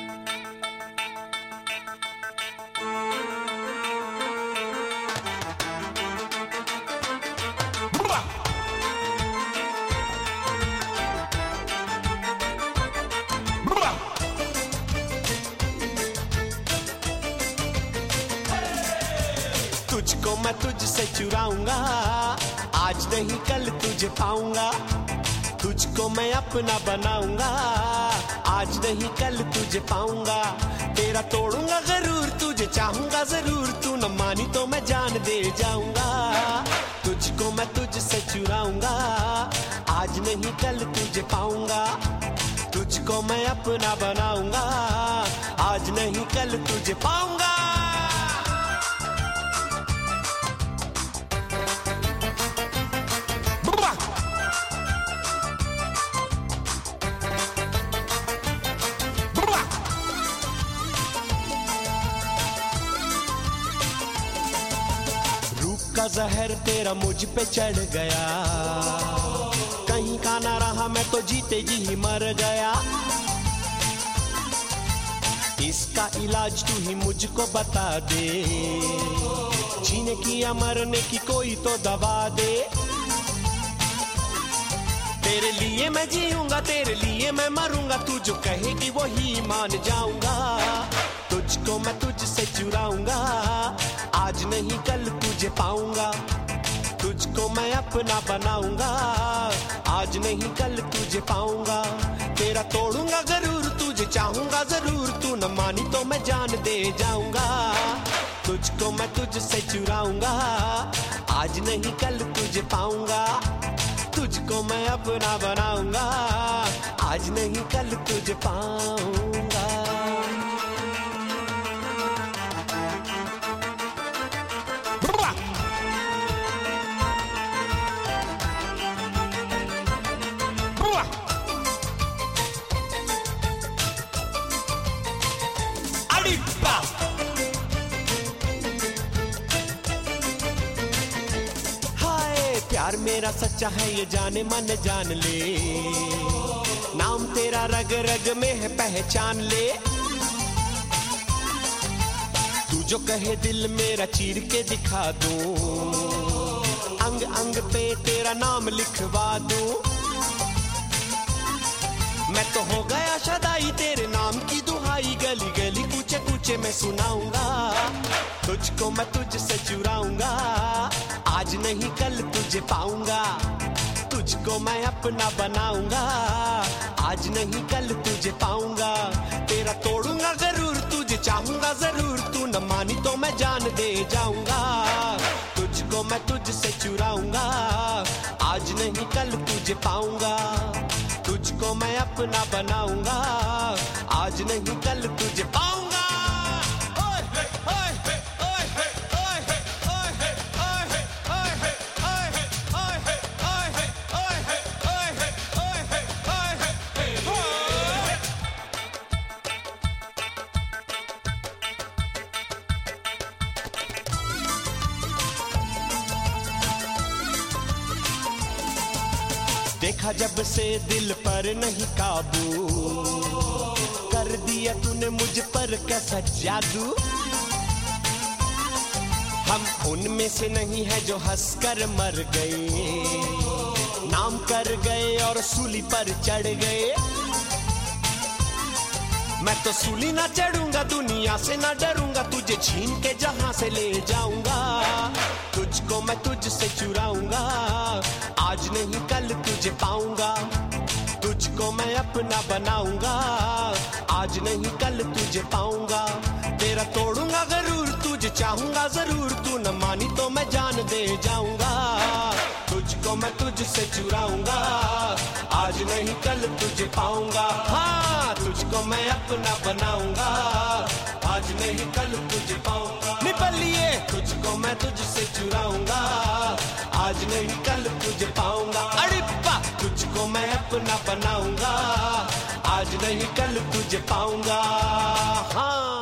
तुझको मैं तुझसे चुराऊंगा, आज नहीं कल तुझे पाऊंगा। तुझको मैं अपना बनाऊंगा, आज नहीं कल तुझे पाऊंगा। तेरा तोड़ूंगा जरूर, तुझे चाहूंगा जरूर, तू न मानी तो मैं जान दे जाऊंगा। तुझको मैं तुझसे चुराऊंगा, आज नहीं कल तुझे पाऊंगा। तुझको मैं अपना बनाऊंगा, आज नहीं कल तुझे पाऊंगा। का जहर तेरा मुझ पे चढ़ गया, कहीं का ना रहा मैं तो जीते जी ही मर गया। इसका इलाज तू ही मुझको बता दे, जीने की या मरने की कोई तो दवा दे। तेरे लिए मैं जीऊंगा, तेरे लिए मैं मरूंगा, तू जो कहेगी वो ही मान जाऊंगा। तुझको मैं तुझसे चुराऊंगा, आज नहीं कल तुझे पाऊंगा। तुझको मैं अपना बनाऊंगा, आज नहीं कल तुझे पाऊंगा। तेरा तोड़ूंगा जरूर, तुझे चाहूंगा जरूर, तू न मानी तो मैं जान दे जाऊंगा। तुझको मैं तुझसे चुराऊंगा, आज नहीं कल तुझे पाऊंगा। तुझको मैं अपना बनाऊंगा, आज नहीं कल तुझे पाऊंगा। प्यार मेरा सच्चा है ये जाने मन जान ले, नाम तेरा रग रग में है पहचान ले। तू जो कहे दिल मेरा चीर के दिखा दूं, अंग अंग पे तेरा नाम लिखवा दूं। मैं तो हो गया शदाई, तेरे नाम की दुहाई गली गली कूचे कूचे में सुनाऊंगा। तुझको मैं तुझसे चुराऊंगा, आज नहीं कल तुझे पाऊंगा। तुझको मैं अपना बनाऊंगा, आज नहीं कल तुझे पाऊंगा। तेरा तोड़ूंगा जरूर, तुझे चाहूंगा जरूर, तू न मानी तो मैं जान दे जाऊंगा। तुझको मैं तुझसे चुराऊंगा, आज नहीं कल तुझे पाऊंगा। तुझको मैं अपना बनाऊंगा, आज नहीं कल तुझे पाऊंगा। देखा जब से दिल पर नहीं काबू, कर दिया तूने मुझ पर कैसा जादू। हम उनमें से नहीं है जो हंसकर मर गए, नाम कर गए और सूली पर चढ़ गए। मैं तो सूली ना चढ़ूंगा, दुनिया से ना डरूंगा, तुझे छीन के जहां से ले जाऊंगा। तुझको मैं तुझसे चुराऊंगा, आज नहीं कल तुझे पाऊंगा। तुझको मैं अपना बनाऊंगा, आज नहीं कल तुझे पाऊंगा। तेरा तोड़ूंगा जरूर, तुझे चाहूंगा जरूर, तू न मानी तो मैं जान दे जाऊंगा। तुझको मैं तुझसे चुराऊंगा, आज नहीं कल तुझे पाऊंगा। हाँ, तुझको मैं अपना बनाऊंगा, आज नहीं कल तुझे पाऊंगा। निपलिए तुझको मैं तुझसे चुराऊंगा, आज नहीं कल तुझे पाऊंगा। अड़िप्पा तुझको मैं अपना बनाऊंगा, आज नहीं कल तुझे पाऊंगा। हाँ।